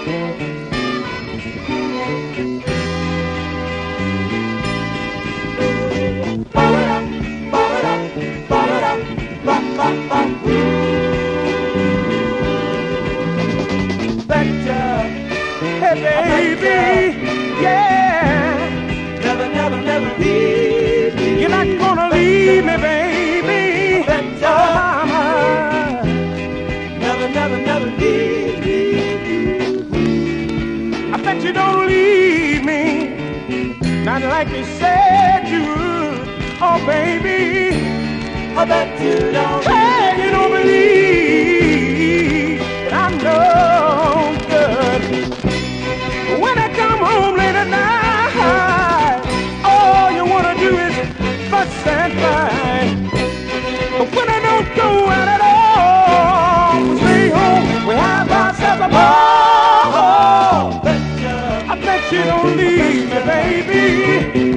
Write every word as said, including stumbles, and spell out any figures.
Hey, baby, yeah. Never, never, never leave me. You're not gonna leave me, baby. Better. Oh, mama. Never, never, never leave me. I bet you don't leave me, not like you said you would. Oh, baby, I bet you don't. hey, you don't believe that I'm no good. When I come home late at night, all you wanna do is fuss and fight. But when I don't go out at all, we stay home, we have ourselves a ball. Better. I bet you don't leave me, baby.